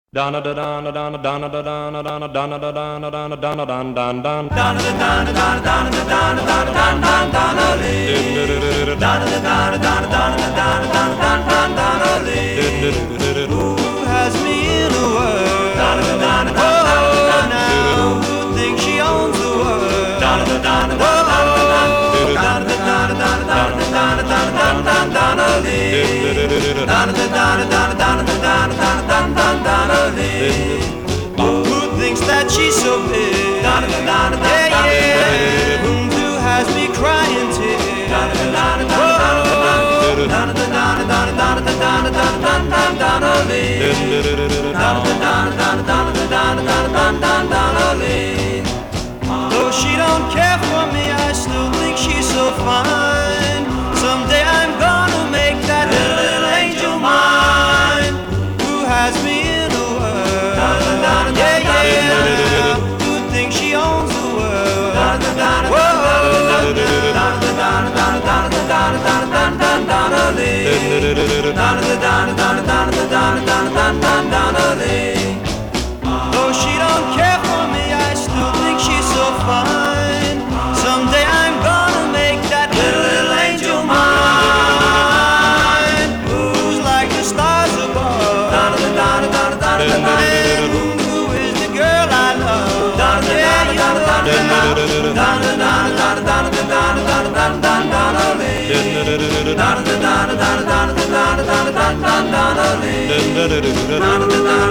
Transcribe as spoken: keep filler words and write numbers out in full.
Donna da donna donna donna da donna donna donna da donna donna donna don don don donna da donna donna donna da donna donna don don donna lee donna da donna donna donna da donna donna don don donna lee. Who has me in a world? Donna da donna donna now who thinks she owns the world? Donna da donna donna donna donna da donna donna donna donna donna donna lee donna da donna donna donna donna donna donna donna lee. Who thinks that she's so big? Yeah, yeah. Who has me crying tears? Though she don't care for me, I still think she's so fine. Someday I'm gonna make that little angel mine. Who has me in a world? Yeah, yeah. Who thinks she owns the world? Though she don't care for me, I still think she's so fine. Someday I'm gonna make that little angel mine. Who's like the stars above? And who is the girl I love? Yeah, you know.